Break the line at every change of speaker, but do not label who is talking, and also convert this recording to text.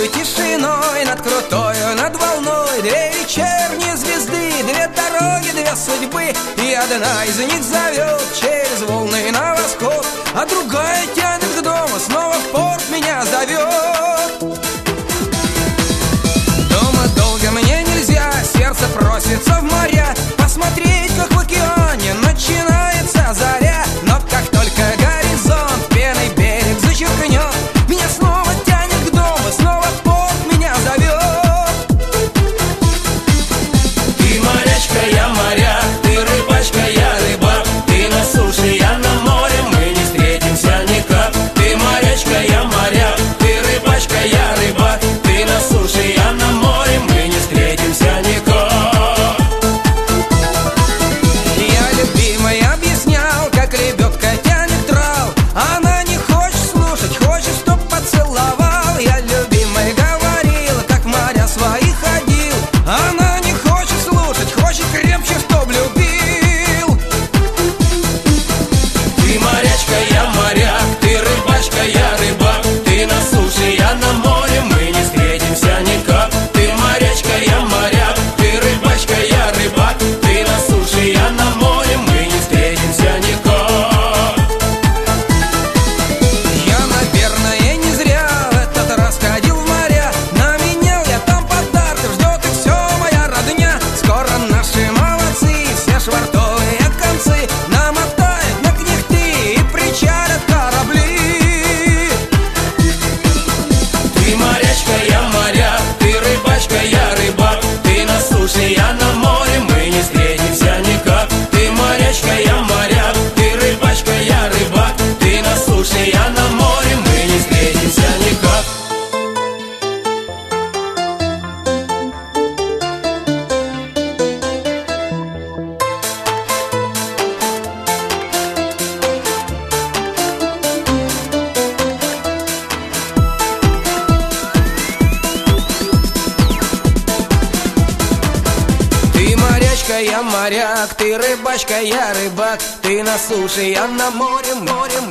ночью тишиной, над крутою, над волной. Две вечерние звезды, две дороги, две судьбы, и одна из них зовет через волны на восход, а другая тянет к дому, снова в порт меня зовет. Дома долго мне нельзя, сердце просится в моря, посмотреть, как в океане начинается заря. Но как только горизонт пеной берег зачеркнет, меня снова тянет к дому, снова в порт меня зовет.
Ты морячка, я моряк, ты рыбачка, я рыбак, ты на суше, я на море, мы не встретимся никак. Ты морячка, я моряк, ты рыбачка, я рыбак, ты на суше, я на море, мы не встретимся никак.
Я любимой объяснял, как лебедка тянет трал, она не хочет слушать, хочет, чтоб поцеловал. Я любимой говорил, как моря свои ходил, она не хочет слушать, хочет крепче, чтоб любил.
Ты морячка, я моряк, ты рыбачка, я рыбак, ты на суше, я на море, мы не встретимся никак. Ты морячка, я моряк, ты рыбачка, я рыбак, ты на суше, я на море, мы не встретимся никак.
Я, наверное, не зря в этот раз ходил в моря, наменял я там подарков, ждет их все моя родня. Скоро наши молодцы, все швартовые концы намотают на кнехты и причалят корабли.
Ты морячка, я моряк, ты рыбачка, я рыбак, ты на суше, я на море, мы не встретимся никак. Ты морячка, я моряк, ты рыбачка, я рыбак, ты на суше, я на море, мы не встретимся никак.
Ты морячка, я моряк, ты рыбачка, я рыбак, ты на суше, я на море, море,